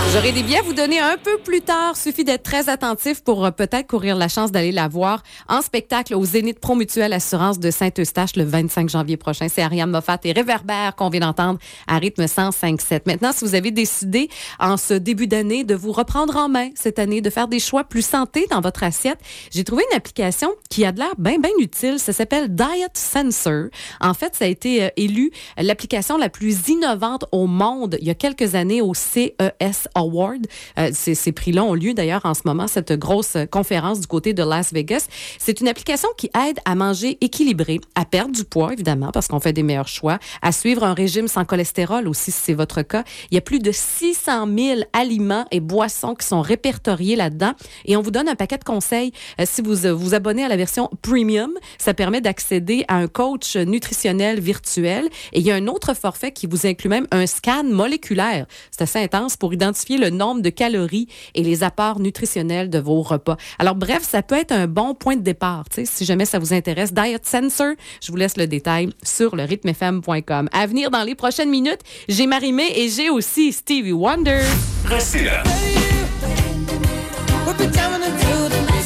J'aurai des billets à vous donner un peu plus tard. Suffit d'être très attentif pour peut-être courir la chance d'aller la voir en spectacle au Zénith Promutuelle Assurance de Saint-Eustache le 25 janvier prochain. C'est Ariane Moffat et Réverbère qu'on vient d'entendre à rythme 105.7. Maintenant, si vous avez décidé en ce début d'année de vous reprendre en main cette année, de faire des choix plus santé dans votre assiette, j'ai trouvé une application qui a de l'air bien utile. Ça s'appelle Diet Sensor. En fait, ça a été élu l'application la plus innovante au monde il y a quelques années au CES Award. Ces prix-là ont lieu d'ailleurs en ce moment, cette grosse conférence du côté de Las Vegas. C'est une application qui aide à manger équilibré, à perdre du poids évidemment parce qu'on fait des meilleurs choix, à suivre un régime sans cholestérol aussi si c'est votre cas. Il y a plus de 600 000 aliments et boissons qui sont répertoriés là-dedans et on vous donne un paquet de conseils. Si vous vous abonnez à la version Premium, ça permet d'accéder à un coach nutritionnel virtuel et il y a un autre forfait qui vous inclut même un scan moléculaire. C'est assez intense pour identifier le nombre de calories et les apports nutritionnels de vos repas. Alors bref, ça peut être un bon point de départ. Si jamais ça vous intéresse, Diet Sensor, je vous laisse le détail sur le rythmefm.com. À venir dans les prochaines minutes, j'ai Marie-Mé et j'ai aussi Stevie Wonder. Restez là.